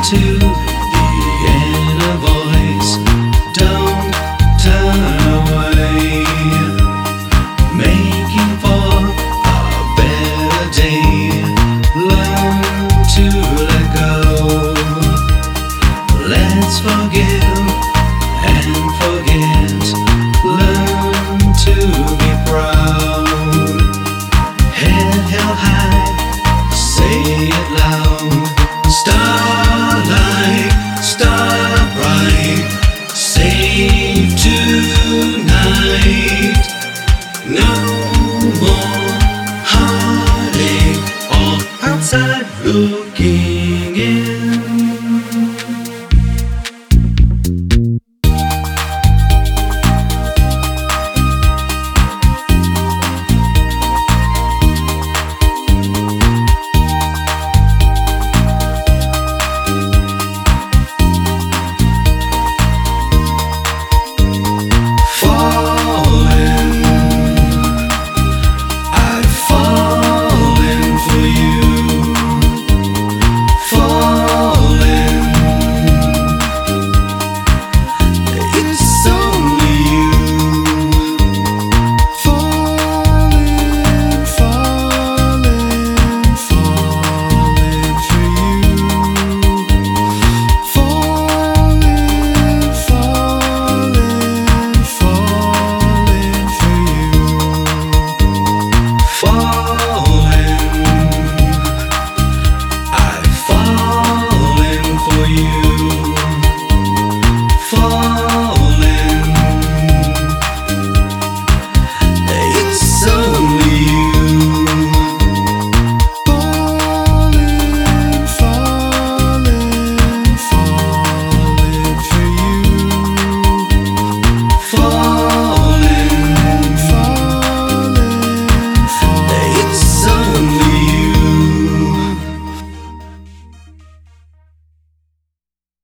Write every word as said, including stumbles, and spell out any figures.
to the inner voice. Don't turn away. Making for a better day. Learn to let go. Let's forgive and forget. Learn to be proud. Head held high, say it loud. Starlight, star bright, save tonight. No more heartache or outside looking in. For